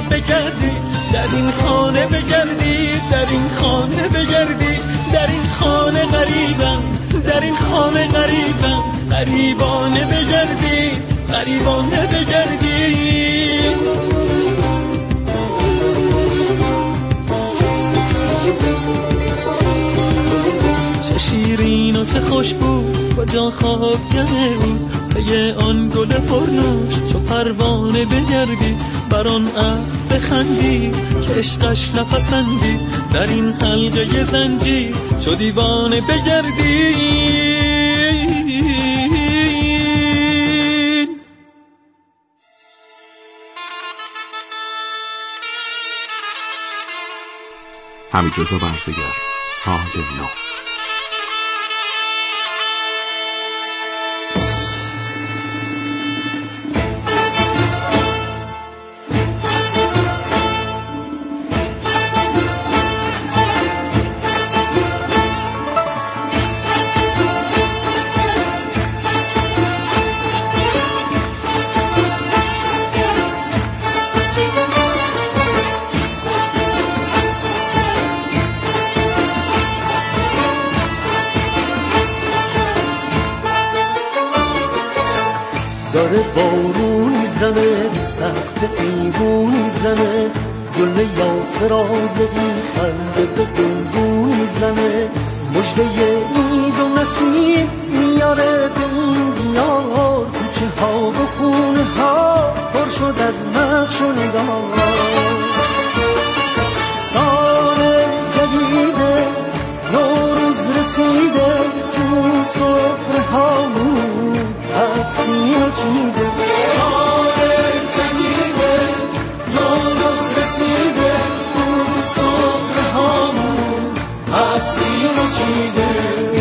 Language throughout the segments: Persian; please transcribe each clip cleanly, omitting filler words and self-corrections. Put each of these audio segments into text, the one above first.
بگردی، در این خانه بگردی، در این خانه بگردی، در این خانه غریبم، در این خانه غریبم، غریبانه بگردی، غریبانه بگردی. چه شیرین و چه خوش بود کجا خوابگه اوست، پی آن گل پرنوش چو پروانه بگردی، بر آن ابر بخندی که عشقش نپسندی، در این حلقه زنجیر چو دیوانه بگردی. حمیدرضا برزگر، سال نو. داره بارون میزنه، سقف ایوون میزنه، گل یاسر آزقی خنده به گلگون میزنه، مژده عید و نسیم میاره به این دیار، کوچه ها و خونه ها پر شد از نقش و نگار. سال جدیده نوروز رسیده، تو سفره هامون سینه چیده. سال جدیده نوروز رسیده، تو سفره هامون سینه چیده.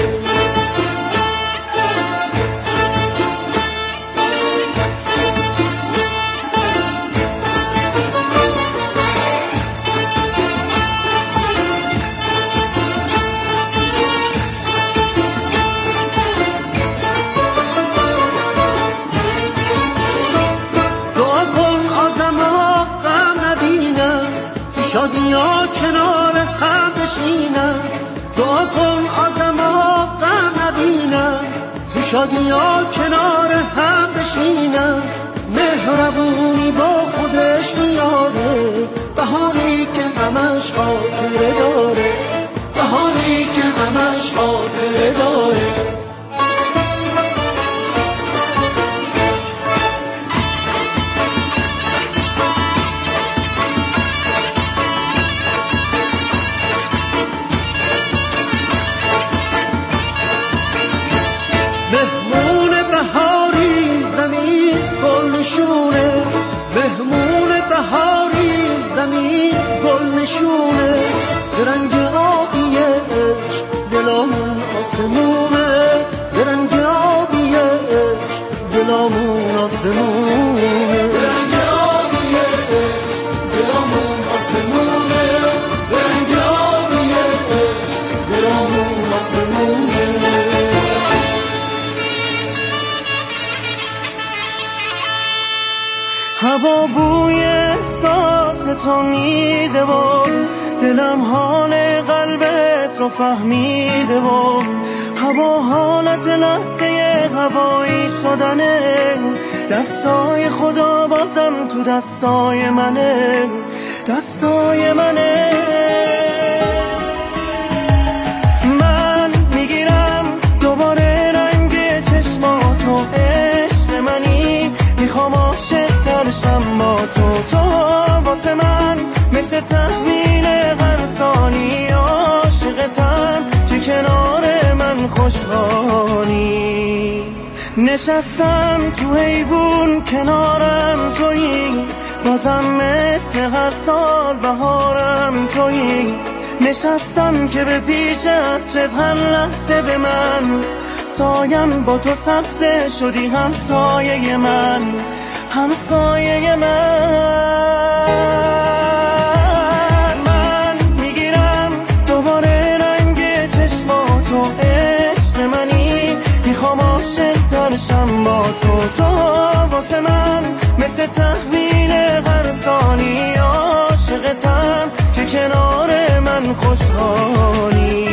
شادیا کنار هم بشینن، دعا کن آدما غم نبینن، تو شادیا کنار هم بشینن، مهربونی با خودش میاره، بهاری که همش خاطره داره، بهاری که همش خاطره داره. مهمون بهاریم زمین گل نشونه، مهمون بهاریم زمین گل نشونه، به رنگ آبی عشق دلامون آسمونه، به رنگ آبی عشق دلامون آسمونه، به رنگ آبی عشق دلامون آسمونه، به رنگ آبی عشق دلامون آسمونه. هوا بوی احساس تو میده و دلم حال قلبت رو فهمیده و هوا حالت لحظه هوایی شدنه، دستای خدا بازم تو دستای منه، دستای منه. من میگیرم دوباره رنگ چشماتو، عشق منی میخوام عاشق ترشم با تو، تو واسه من مثل تحویل هر ثانی، عاشقتم که کنار من خوشحالی. نشستم تو حیوون کنارم تویی، بازم مثل هر سال بهارم تویی، نشستم که به پیش عطرت هر لحظه به من، سایم با تو سبزه شدی همسایه من، همسایه من میگیرم دوباره رنگ چشماتو، عشق منی میخوام عاشق ترشم با تو، تو واسه من مثل تحویل هر ثانی. من خوشحالی.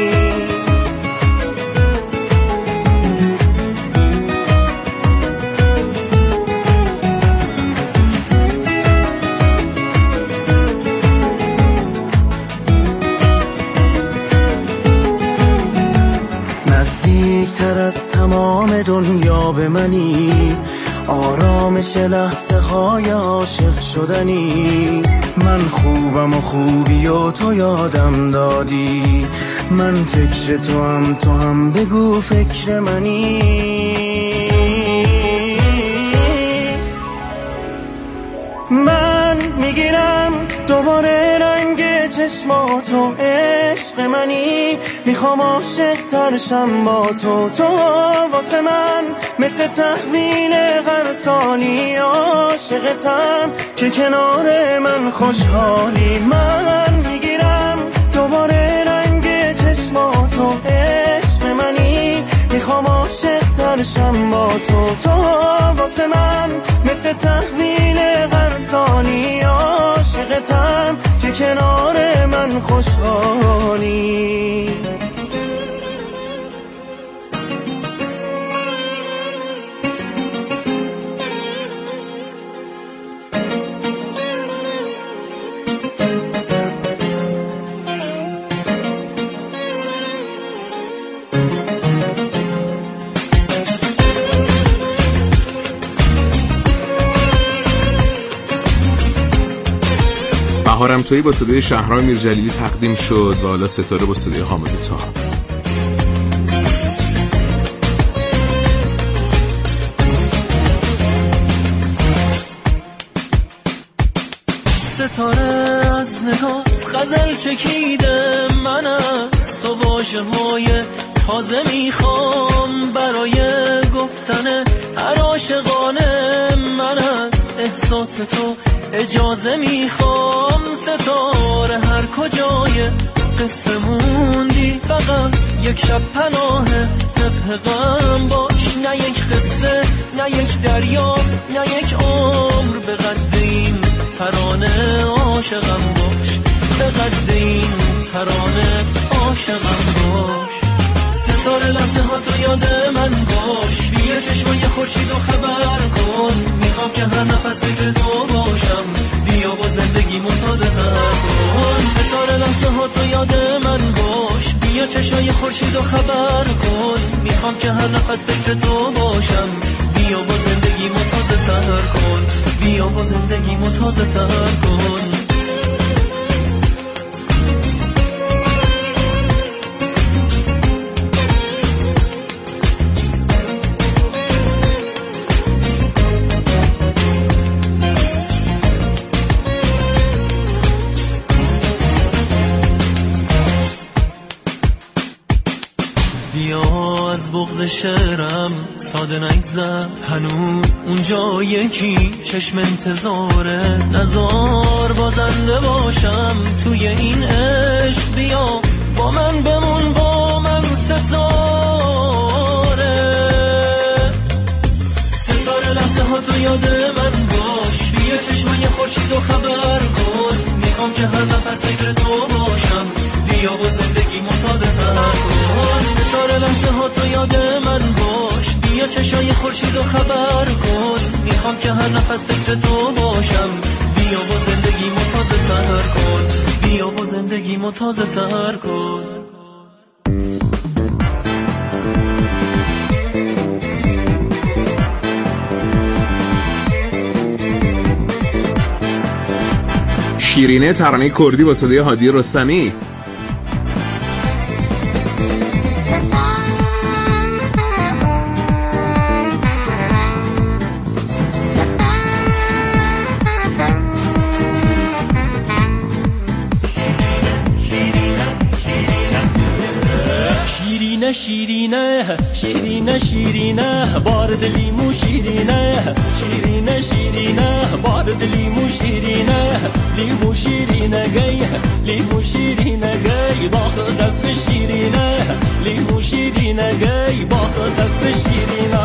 نزدیکتر از تمام دنیا به منی، آرامش لحظه های عاشق شدنی. من خوبم و خوبی و تو یادم دادی، من فکر تو هم بگو فکر منی. من میگیرم دوباره رنگ چشماتو، عشق منی، میخوام عاشق ترشم با تو. تو واسه من مثل تحویل غرسانی، عاشقتم که کنار من خوشحالی. من میگیرم دوباره رنگ چشماتو، عشق منی، میخوام عاشق ترشم با تو. تو واسه من مثل تحویل غرسانی، عاشقتم که کنار من خوشحالی. بهارم تویی با صدای شهرام میرجلیلی تقدیم شد و حالا ستاره با صدای حامد طاها. ستاره از نگات غزل چکیده، من از تو واژه های تازه میخوام برای گفتن هر عاشقانه. من از احساس تو اجازه میخوام، ستاره هر کجای قصه موندی فقط یک شب پناه طبع غم باش. نه یک قصه، نه یک دریا، نه یک عمر، به قد این ترانه عاشقم باش، به قد این ترانه عاشقم باش. ستاره لحظه ها تو یاد من باش، بیا چشمای خورشید و خبر کن، میخوام که هر نفس فکر تو باشم، بیا با زندگی تازه تر کن. ستاره لحظه ها تو یاد من باش، بیا چشمای خورشید و خبر کن، میخوام که هر نفس فکر تو باشم، بیا با زندگی تازه تر کن، بیا با زندگی تازه تر کن. بیا از بغض شعرم ساده نگذر، هنوز اونجا یکی چشم انتظاره، نزار بازنده باشم توی این عشق، بیا با من بمون، با من ستاره. ستاره لحظه ها تو یاد من باش، بیا چشمای خورشید و خبر کن، میخوام که هر نفس فکر تو باشم، بیا با زندگی تازه تر کن. ستاره لحظه ها تو یاد من باش، بیا چشای خورشید و خبر کن، میخوام که هر نفس فکر تو باشم، بیا با زندگی تازه تر کن، بیا با زندگی تازه تر کن. شیرینه ترانه کردی با صدای هادی رستمی. شیرینه شیرینه شیرینه بارد لیمو شیرینه، شیرینه شیرینه بارد لیمو شیرینه، لیمو شیرینه گی، لیمو شیرینه گی باخد دست شیرینه، لیمو شیرینه گی باخد دست شیرینه.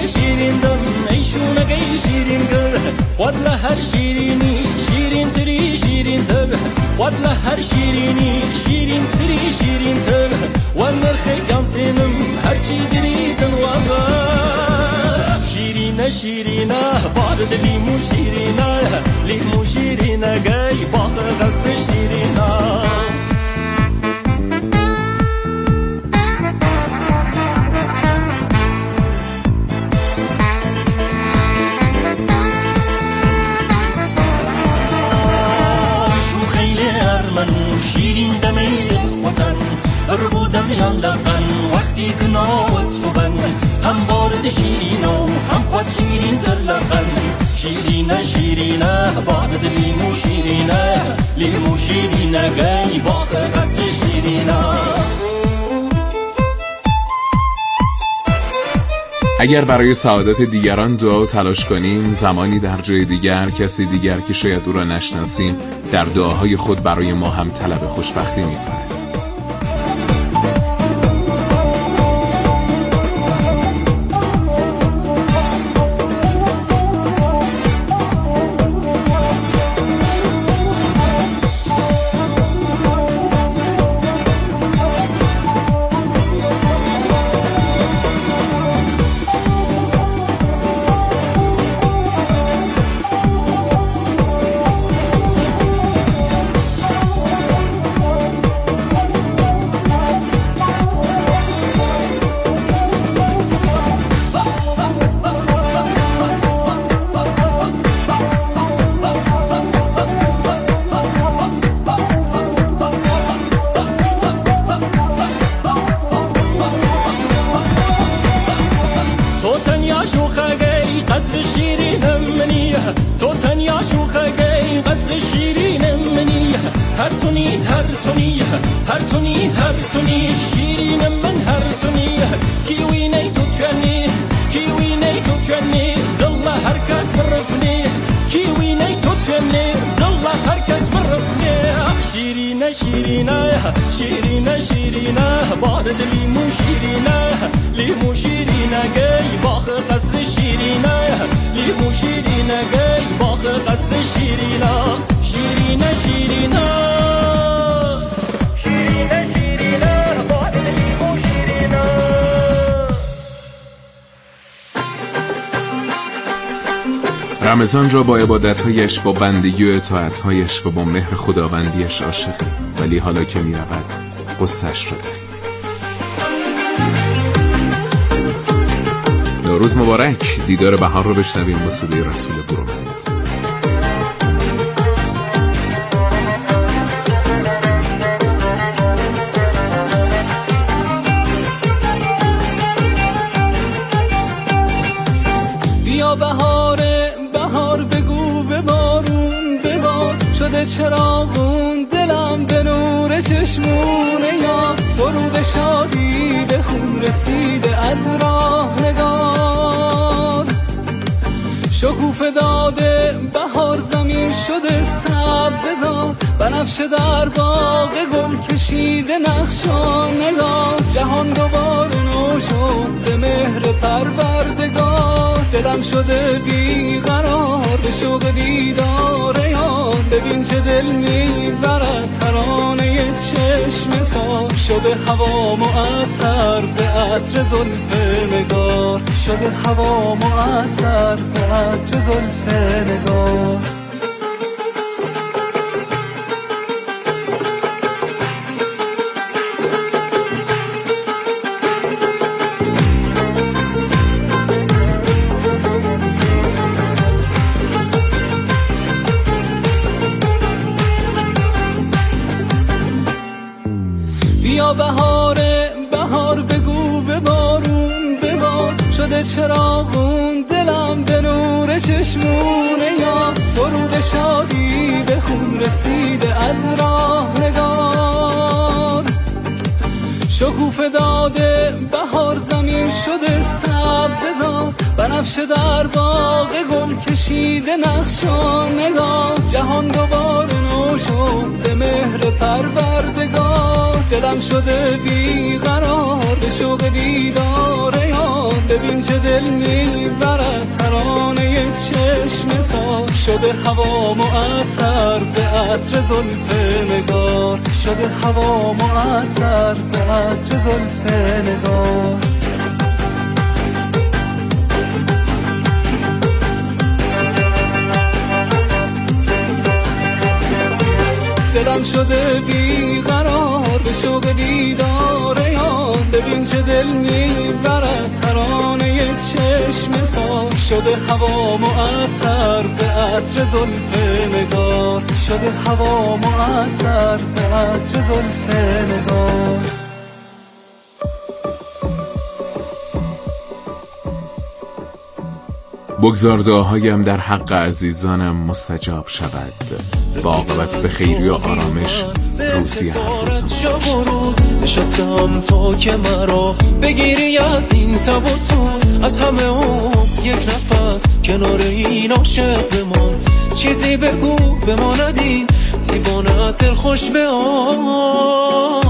شیرینه شیرین دم ایشونه گی شیرین گر خود لهر شیرینی شیرین تری شیرین تر خود لهر شیرینی شیرین تری شیرین تر و نرخ گانسینم هرچی دریدن و شیرینه شیرینه بارد لیمو شیرینه لیمو شیرینه گی باخ قصر شیرینه شیرین دمی خوتن بودم یان لقن وقتی کناوت فبن هم بارد شیرینو هم خود شیرین تر لقن شیرینه شیرینه بارد لیمو شیرینه لیمو شیرینه گی باخ قصر شیرینه. اگر برای سعادت دیگران دعا و تلاش کنیم، زمانی در جای دیگر کسی دیگر که شاید او را نشناسیم در دعاهای خود برای ما هم طلب خوشبختی می‌کند. قصر شیرین منی تو تنیا شوخگی قصر شیرین منی هر تونی هر تونی هر تونی هر تونی شیرین من هر تونی کیوی نی تو چنی کیوی نی تو چنی دل هر کس برفنی کیوی نی تو چنی دل هر کس برفنی شیرینه شیرینه شیرینه شیرینه بارد لیمو شیرینه لیمو شیرینه گی باخ قصر شیرینه لیمو شیرینه گی باخ قصر شیرینه شیرینه شیرینه شیرینه شیرینه بارد لیمو شیرینه. رمضان را با عبادتهایش، با بندگی و اطاعتهایش و با مهر خداوندیش عاشقی، ولی حالا که می رود قصه‌اش را داریم. نوروز مبارک. دیدار بهار رو بشنویم با صدای رسول برومند. بیا بهاره بهار بگو به بارون ببار شده چراغون دلم به نور چشمونه یا سرود شادی به خون رسیده از راه نگار شکوفه داده بهار زمین شده سبز زار بنفشه در باغ گل کشیده نقشان نگار جهان دوباره نو شد به مهر پروردگار دلم شده بیقرار به شوق دیدار یار ببین چه دل میبرد ترانه چشم سار شده هوا معطر به عطر زلف نگار شده هوا معطر به عطر زلف نگار. بیا بهاره بهار بگو به بارون ببار شده چراغون دلم به نور چشمونه یا سرود شادی به خون رسیده از راه نگار شکوفه داده بهار زمین شده سبز زار بنفشه در باغ گل کشیده نقشان نگار جهان دوباره نو شد به مهر پروردگار دلم شده بیقرار به شوق دیدار یار. ببین چه دل میبرد ترانه چشم سار. شده هوا معطر به عطر زلف نگار. شده هوا معطر به عطر زلف نگار. دلم شده بیقرار به شوق دیدار یار. ببین چه دل میبرد ترانه چشم سار. شده هوا معطر به عطر زلف نگار. شده هوا معطر به عطر زلف نگار. بگذار دعاهایم در حق عزیزانم مستجاب شود. با عاقبت به خیری و آرامش روزی هر روز. نشستم تا که مرا بگیری از این تب و سوز. از همه اون یک نفس کنار این عاشق بمان. چیزی بگو بماندین دیوانه دل خوش به آن.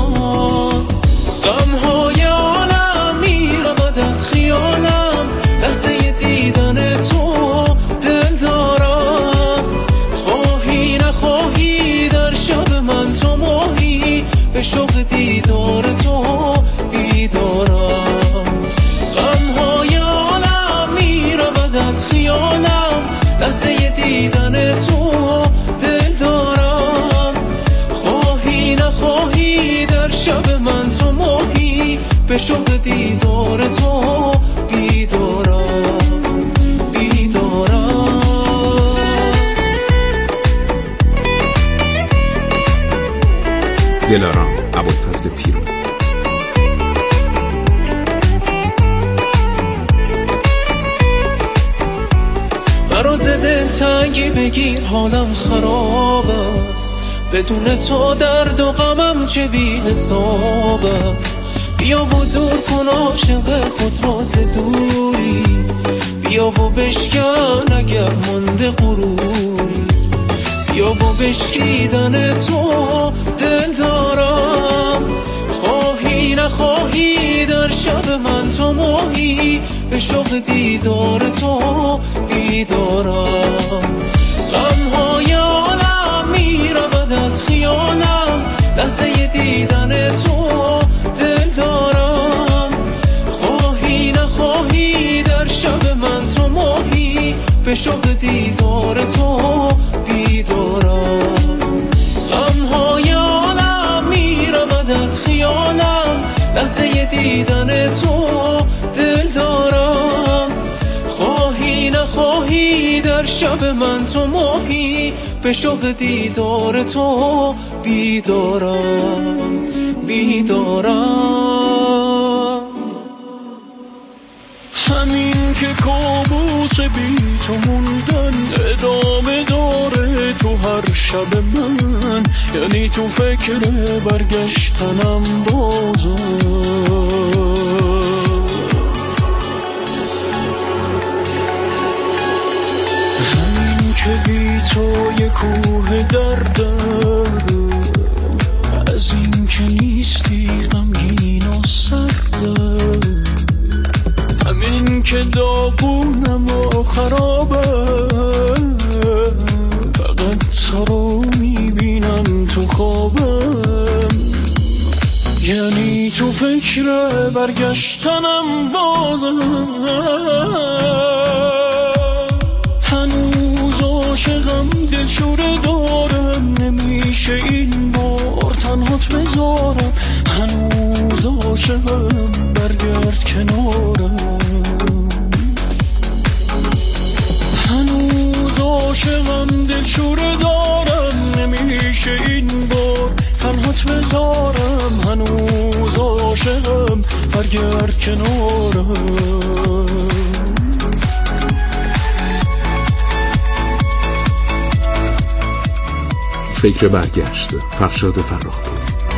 غمهای عالم میرود از خیالم. لحظه دیدن تو دل دارم. خواهی نخواهی در شب من تو ماهی. به شوق دیدار تو بیدارم. غمهای عالم میرود از خیالم. لحظه دیدن تو دل دارم. خواهی نخواهی در شب من تو ماهی. به شوق دیدار تو بیدارم. دلارام ابوالفضل پیروز. مراز دل تنگی بگیر حالم خراب است. بدون تو درد و غمم چه بی حساب است. بیا و دور کن عاشق خود راز دوری. بیا و بشکن اگر مونده غروری. بیا و بشکیدن تو دل دارم. خواهی نخواهی در شب من تو ماهی. به شوق دیدار تو بیدارم. غمهای عالم میرود از خیالم. لحظه دیدن تو دل دارم. خواهی نخواهی در شب من تو ماهی. به شوق دیدار تو بیدارم. غمهای عالم میرود از خیالم. لحظه دیدن تو دل دارم. خواهی نخواهی در شب من تو ماهی. به شوق دیدار تو بیدارم. همین که کابوس بی تو موندن ادامه داره تو هر شب من. یعنی تو فکر برگشتنم بازم. همین که بی تو یه کوه دردم. از این که نیستی غمگین و سردم. همین که داغونم و خرابم. فقط تو رو میبینم تو خوابم. یعنی تو فکر برگشتنم بازم. هنوز عاشقم دلشوره دارم. نمیشه این بار تنهات بذارم. هنوز عاشقم برگرد کنارم. هنوز عاشقم دلشوره دارم. نمیشه این بار تنهات بذارم. هنوز عاشقم برگرد کنارم. فکر برگشت فرشاد فرخپور.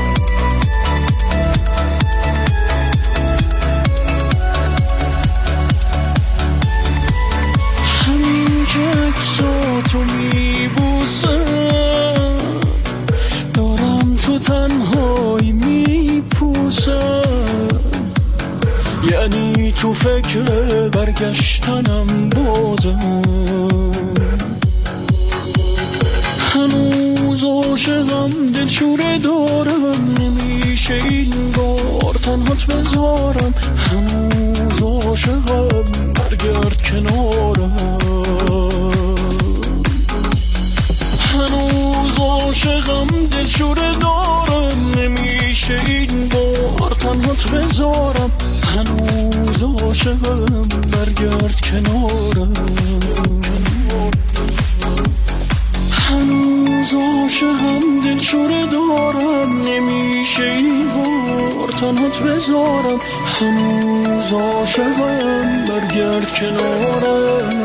همین که عکساتو میبوسم. دارم تو تنهایی تو فکر برگشتنم بازم، هنوز عاشقم دلشوره دارم، نمیشه این بار تنهات بذارم، هنوز عاشقم برگرد کنارم، هنوز عاشقم دلشوره دارم، نمیشه این بار تنهات بذارم، هنوز عاشقم برگرد کنارم، هنوز عاشقم دلشوره دارم، نمیشه این بار تنهات بذارم، هنوز عاشقم برگرد کنارم،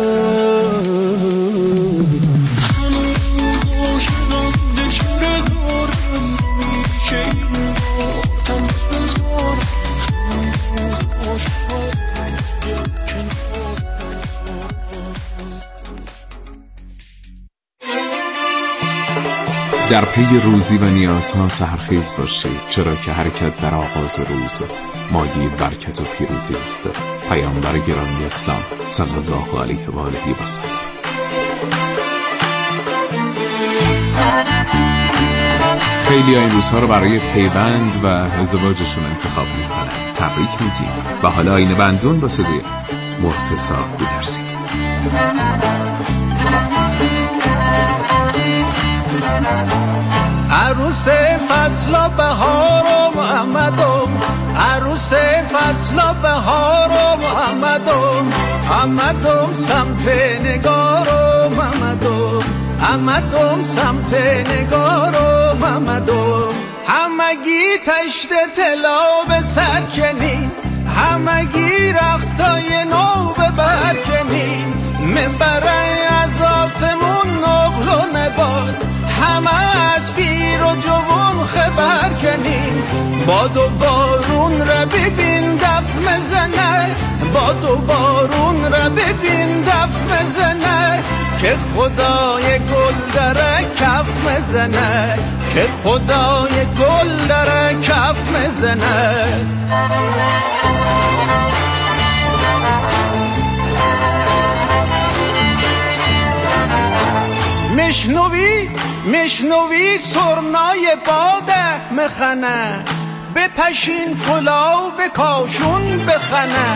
هنوز عاشقم دلشوره دارم، نمیشه این بار تنهات بذارم، هنوز عاشقم برگرد کنارم. در پی روزی و نیازها سحرخیز باشید، چرا که حرکت در آغاز روز مایه برکت و پیروزی است. پیامبر گرامی اسلام صلی الله علیه و آله و سلم. خیلی این روزها رو برای پیوند و ازدواجشون انتخاب میکنن. تبریک میگیم و حالا این بندون با صدای مرتضی بی‌درزی. عروس فصل و بهار و محمدم، عروس فصل و بهار و محمدم، محمدم سمت نگار و محمدم، محمدم سمت نگار و محمدم، همگی تشت طلا به سر کنین، همگی رختای نو به بر کنین، منبره از آسمون نقل و نبات، همه از پیر و جوان خبر کنین، باد و بارون را ببین دف مزنه، باد و بارون را ببین دف مزنه، که خدای گل داره کف مزنه، که خدای گل داره کف مزنه. مشنوی سرنای باده مخنه، بپشین پلاو به کاشون بخنه،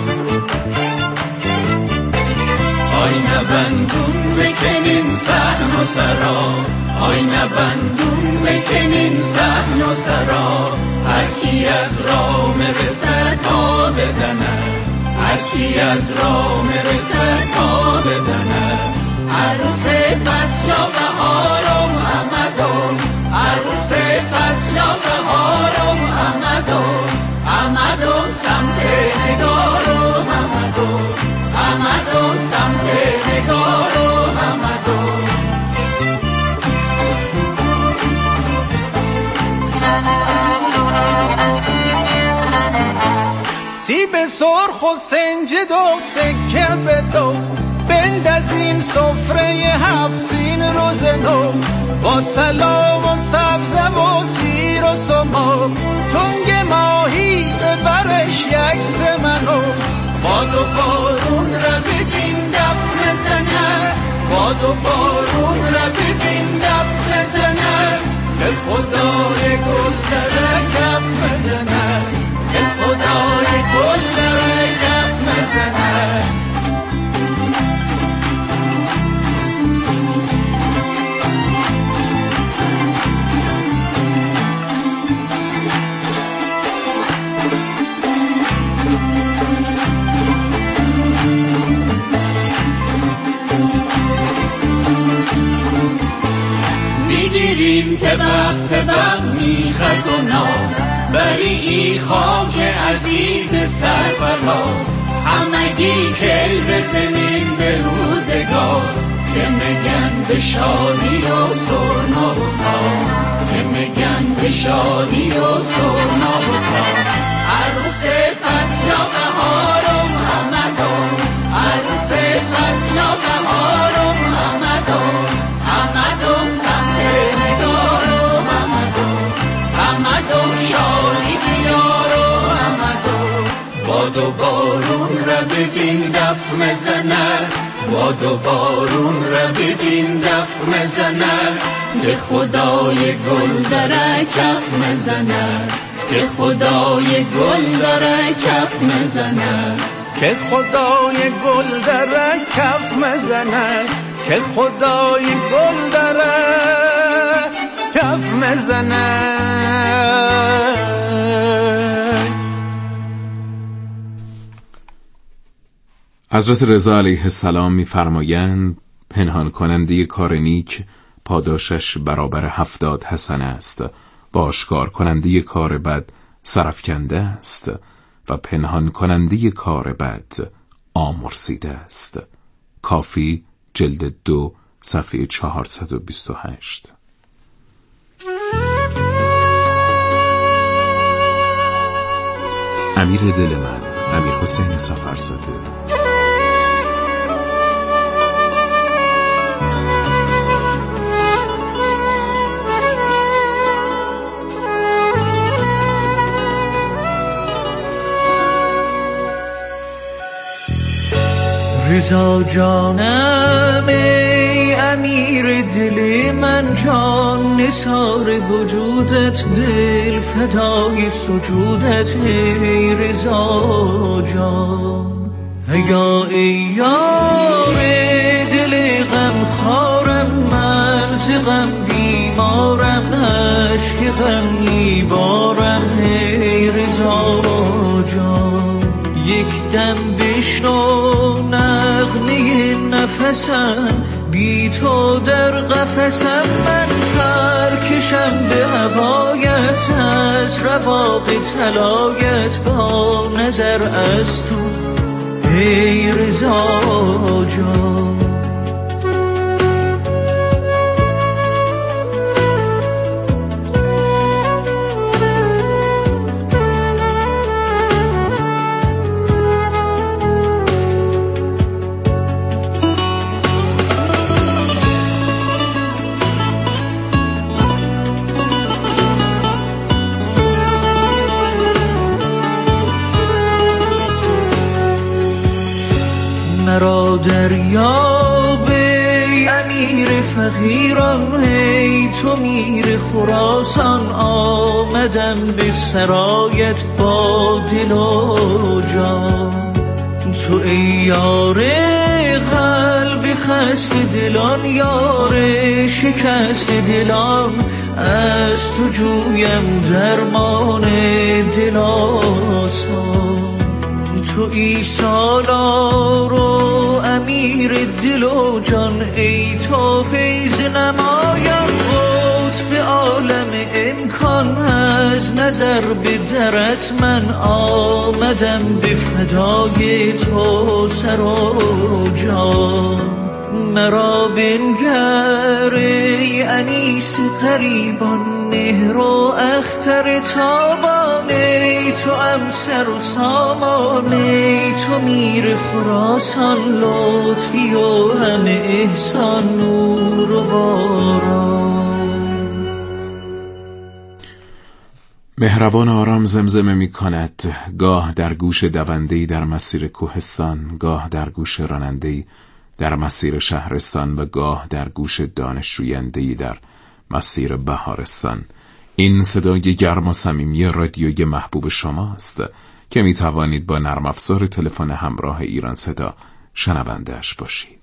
آینه بندون بکنین صحن و سرا، آینه بندون بکنین صحن و سرا، هر کی از راه مرسه تا بدنه، هر کی از راه مرسه تا بدنه، عروس فصل و بهار و محمدم، عروس فصل و بهار و محمدم، محمدم سمت نگار و محمدم، محمدم سمت نگار و محمدم. سیب سرخ و سنجد و سکه بدو، بندازین سفره هفزین روز نو، با سلام و سبزه و سیر و سمو، تنگ ماهی به برش یک سمنو، باد و بارون را ببین دف نزنه، باد و بارون را ببین دف نزنه، که خدای گل داره کف مزنه، که خدای گل داره کف مزنه. میگیرین طبق طبق میخک و ناز، بری ای خاک عزیز سرفراز، همگی کل بزنین به روزگار، که میگن به شادی و سرنا و ساز، که میگن به شادی و سرنا و ساز، عروس فصل و بهار و محمدم، عروس فصل و بهار و محمدم، محمدم سمت نگار و محمدم، محمدم شادی بیار و محمدم، باد باد و بارون را ببین دف مزند، باد و بارون را ببین دف مزند، که خدای گل داره کف مزند، که خدای گل داره کف مزند، که خدای گل داره کف مزند، که خدای گل داره کف مزند. حضرت رضا علیه السلام می‌فرمایند پنهان کننده کار نیک پاداشش برابر 70 حسنه است و آشکار کننده کار بد سرافکنده است و پنهان کننده کار بد آمرزیده است. کافی جلد 2 صفحه 428. امیر دل من، امیر حسین سفرزاده. رضا جانم ای امیر دل من، جان نثار وجودت، دل فدای سجودت ای رضا جان. یا ای یار دل غم خارم، من ز غم بیمارم، اشک غم میبارم ای رضا جان. یک دم بشنو نغمه نفسم، بی تو در قفسم، من پر کشم به هوایت، از رواق طلایت با نظر از تو ای رضا جان. مرا دریاب ای امیر فقیران، ای تو میر خراسان، آمدم به سرایت با دل و جان. تو ای یار قلب خست دلان، یار شکست دلان، از تو جویم درمان دل آسان. تو ای سالار و امیر دل و جان، ای تو فیض نمایم، قطب عالم امکان، از نظر به درت من آمدم به فدای تو سر و جان. مرا بنگر ای انیس غریبان، مهر و اختر تابان، ای تو امسر و سامان، ای تو میر خراسان، لطفی و همه احسان، نور و باران. مهربان آرام زمزمه می کند، گاه در گوش دونده‌ای در مسیر کوهستان، گاه در گوش راننده‌ای در مسیر شهرستان و گاه در گوش دانشجوینده‌ای در مسیر بهارستان. این صدای گرم و صمیمی رادیوی محبوب شماست که می توانید با نرم افزار تلفن همراه ایران صدا شنونده‌اش باشید.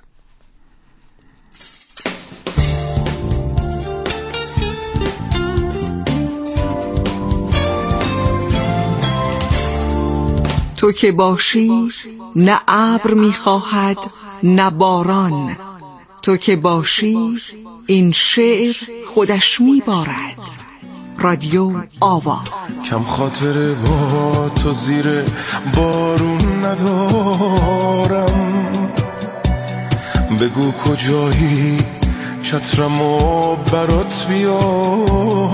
تو که باشی نه ابر می‌خواهد نه باران، تو که باشی این شعر خودش میبارد. رادیو آوا. کم خاطر با تو زیر بارون ندارم، بگو کجایی چترمو برات بیارم.